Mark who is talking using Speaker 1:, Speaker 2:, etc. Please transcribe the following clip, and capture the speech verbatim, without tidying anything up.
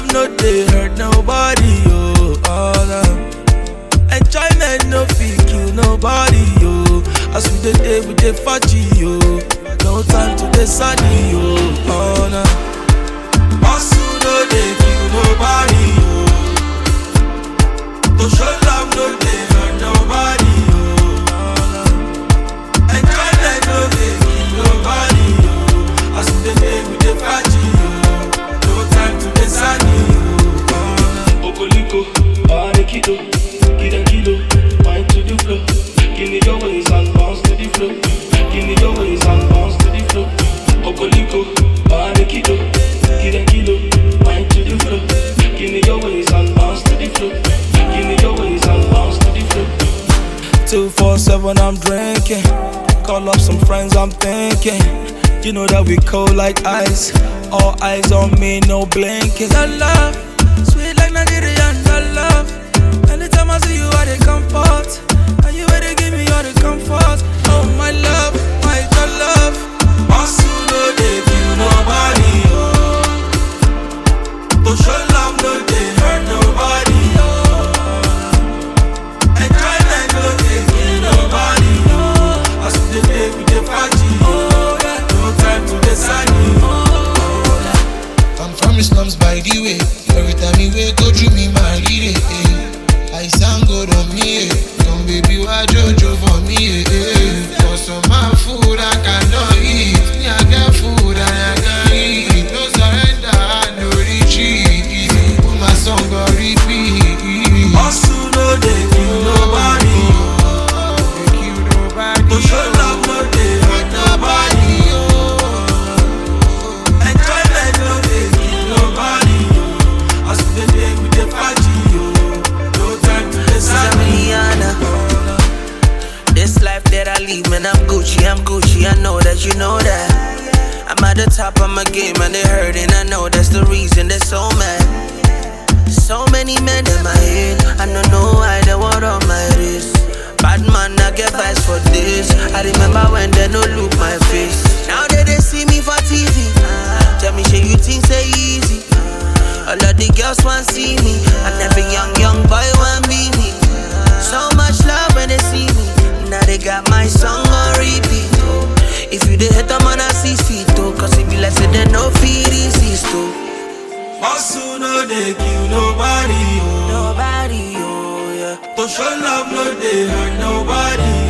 Speaker 1: love no dey hurt nobody, yo. Oh, no. Enjoyment no fit kill nobody, yo. As we dey dey, we dey fachi, yo. No time to dey sunny, yo. Oh, no. Hustle no dey kill nobody, yo. To show love no dey hurt nobody, yo. Oh, no. Enjoyment no dey kill nobody, yo. As we dey dey, we dey fachi, yo. No time to dey sunny, yo. Oh, no.
Speaker 2: Okoliko, Arekido, Kida Kido, mind to the flow. Give me your ways and bounce to the flow. Give me your ways and bounce to the flow. Okoliko, Arekido, Kida Kido, mind to the flow. Give me your ways and bounce to the flow. Give me your ways and bounce to the flow.
Speaker 1: two four seven, I'm drinking. Call up some friends, I'm thinking. You know that we cold like ice. All eyes on me, no blinking. That love, sweet like Nigerian, that love. Anytime I see you, I dey comfort. And you ready give me all the comfort. Oh my love, my good love. Hustle no dey kill nobody, oh. To show love no dey hurt nobody, oh. Enjoyment no dey kill nobody, oh. As we dey dey, we dey party, oh yeah. No time to dey sunny, oh yeah.
Speaker 3: I'm from the slums by the way. Every time you wake, go through me, my lady, eh. I sound good on me, eh. Come baby, why Jojo for me, eh. For some my food I cannot eat. Me I get food and I can eat. No surrender, no retreat. Put my song on repeat.
Speaker 1: Hustle no dey kill nobody, oh.
Speaker 3: They kill nobody.
Speaker 1: To show love no dey hurt nobody, oh. Enjoyment no dey kill nobody, oh. As we dey dey, we dey party, oh. No time to dey sad.
Speaker 4: This life that I lead, man, I'm Gucci, I'm Gucci, I know that you know that. I'm at the top of my game and they hurting, I know that's the reason they're so mad. So many men in my head, I don't know why they want on my wrist. Bad man, I get vibes for this. I remember when they no look my face. Now that they see me for T V, tell me, shit, you think say easy? All of the girls want see me, and every young, young boy want be me. So much love when they see me. Now they got my song on repeat, oh. If you dey hate them on a six feet, oh. Cause if you like say they no feel resist, oh.
Speaker 1: Hustle no dey kill nobody, oh.
Speaker 4: Nobody, oh yeah.
Speaker 1: To show love no dey hurt nobody,